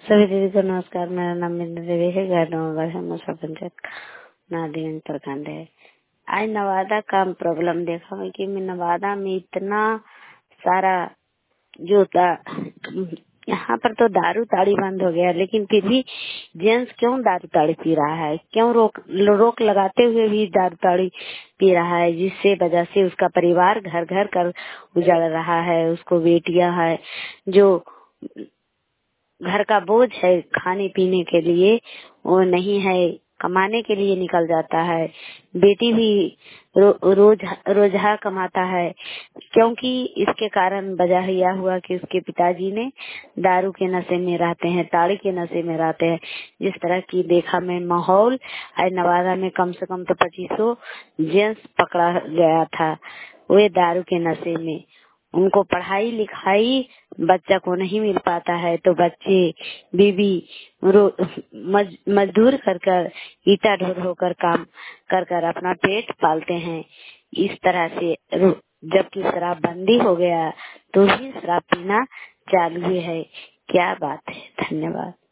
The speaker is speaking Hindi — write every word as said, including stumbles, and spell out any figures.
सभी दीदी को नमस्कार। मेरा नाम बिंदु देवी है। गार्डन मुसा पंचायत नादिन प्रखंड है। आज नवादा का प्रॉब्लम देखा है कि मैं नवादा में इतना सारा जो था, यहाँ पर तो दारू ताड़ी बंद हो गया, लेकिन फिर भी जेंट्स क्यों दारू ताड़ी पी रहा है? क्यों रोक रोक लगाते हुए भी दारू ताड़ी पी रहा है, जिससे वजह से उसका परिवार घर घर कर उजड़ रहा है। उसको बेटियां है जो घर का बोझ है, खाने पीने के लिए वो नहीं है, कमाने के लिए निकल जाता है। बेटी भी रो, रोज रोजहा कमाता है, क्योंकि इसके कारण वजह यह हुआ कि उसके पिताजी ने दारू के नशे में रहते हैं, ताड़ी के नशे में रहते हैं। जिस तरह की देखा मैं माहौल, आज नवादा में कम से कम तो पच्चीसों जेंट्स पकड़ा गया था वे दारू के नशे में। उनको पढ़ाई लिखाई बच्चा को नहीं मिल पाता है, तो बच्चे बीबी मज, मजदूर कर कर ईटा ढोर होकर काम कर कर अपना पेट पालते हैं। इस तरह से जबकि शराब बंदी हो गया तो भी शराब पीना चालू है। क्या बात है। धन्यवाद।